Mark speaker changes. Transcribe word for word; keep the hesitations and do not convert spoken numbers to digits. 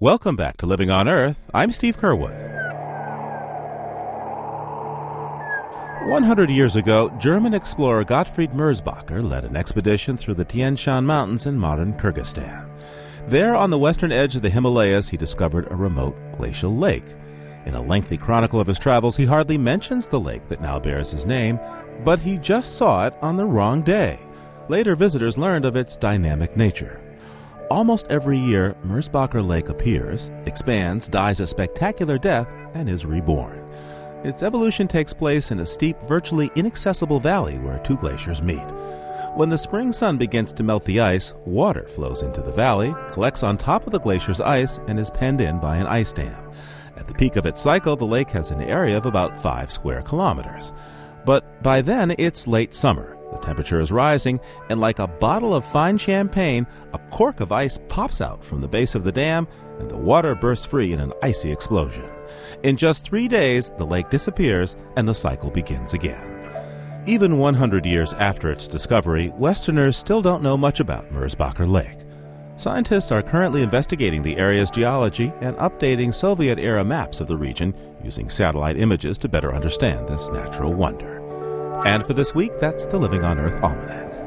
Speaker 1: Welcome back to Living on Earth. I'm Steve Curwood. one hundred years ago, German explorer Gottfried Merzbacher led an expedition through the Tian Shan Mountains in modern Kyrgyzstan. There, on the western edge of the Himalayas, he discovered a remote glacial lake. In a lengthy chronicle of his travels, he hardly mentions the lake that now bears his name, but he just saw it on the wrong day. Later, visitors learned of its dynamic nature. Almost every year, Merzbacher Lake appears, expands, dies a spectacular death, and is reborn. Its evolution takes place in a steep, virtually inaccessible valley where two glaciers meet. When the spring sun begins to melt the ice, water flows into the valley, collects on top of the glacier's ice, and is penned in by an ice dam. At the peak of its cycle, the lake has an area of about five square kilometers. But by then, it's late summer. The temperature is rising, and like a bottle of fine champagne, a cork of ice pops out from the base of the dam, and the water bursts free in an icy explosion. In just three days, the lake disappears, and the cycle begins again. Even one hundred years after its discovery, Westerners still don't know much about Merzbacher Lake. Scientists are currently investigating the area's geology and updating Soviet-era maps of the region using satellite images to better understand this natural wonder. And for this week, that's the Living on Earth Almanac.